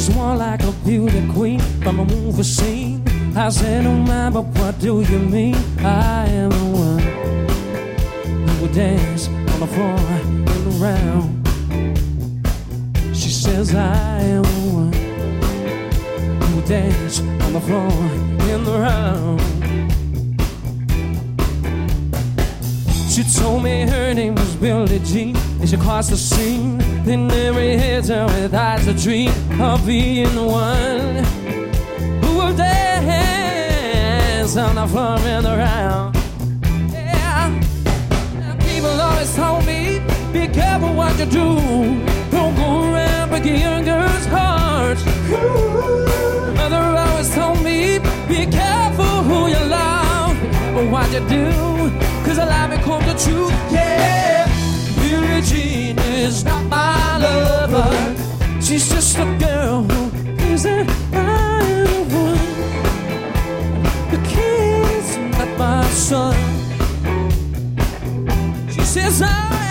She's more like a beauty queen from a movie scene. I said, oh my, but what do you mean? I am the one who would dance on the floor and around. She says I am the one who would dance on the floor and around. She told me her name was Billie Jean, and she crossed the scene. Then every head turned with eyes a dream of being the one who will dance on the floor and around. Yeah, people always told me, be careful what you do. Don't go around breaking young girls' hearts. Mother always told me, be careful who you love, but what you do, 'cause a lie becomes the truth. Yeah, Billie Jean is not my lover. She's just a girl who isn't my one. The kid's not my son. She says I